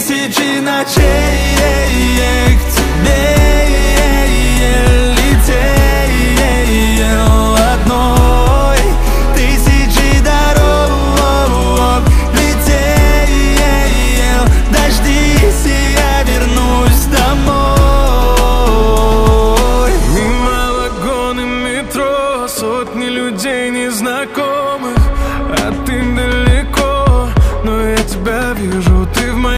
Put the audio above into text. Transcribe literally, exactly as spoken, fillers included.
тысячи ночей к тебе летел одной, тысячи дорог летел. Дождись, и я вернусь домой. Мимо вагоны метро, сотни людей незнакомых.